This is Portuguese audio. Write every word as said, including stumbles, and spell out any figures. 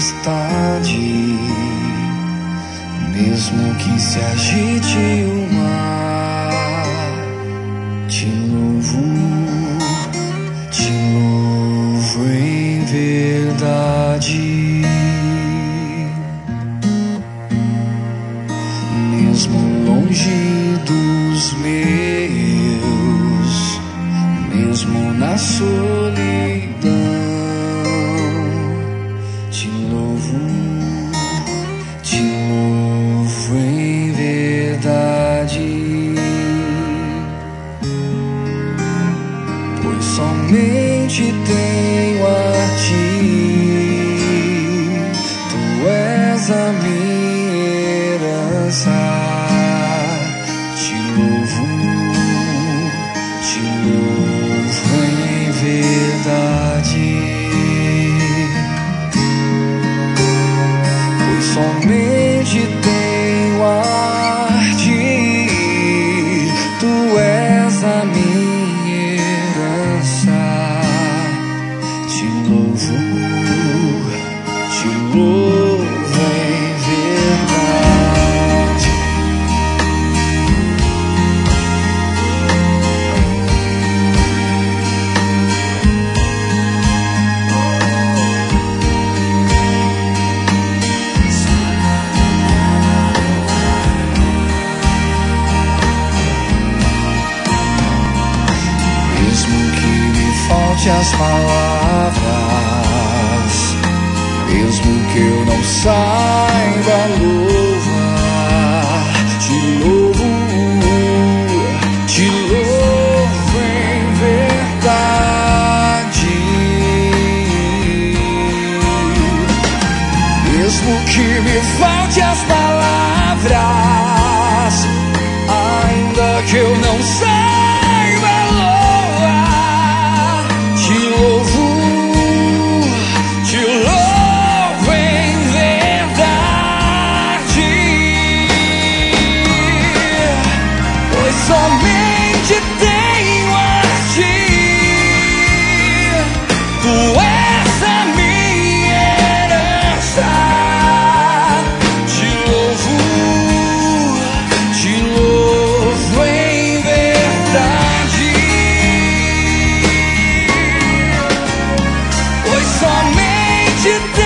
tempestade, mesmo que se agite o mar, te louvo, te louvo em verdade. Mesmo longe dos meus, mesmo na solidão, te louvo, te louvo em verdade, pois somente tenho a ti, tu és a minha herança. Te louvo, te louvo em verdade, pois somente tenho a ti, tu és a minha herança. Te louvo, te louvo em verdade. Mesmo que me falte as palavras, mesmo que eu não saiba louvar, te louvo, te louvo em verdade. Mesmo que me falte as palavras, ainda que eu não saiba louvar, te louvo, te louvo em verdade, pois somente tenho a ti, tu és a minha herança. Te louvo, te louvo em verdade, pois somente tenho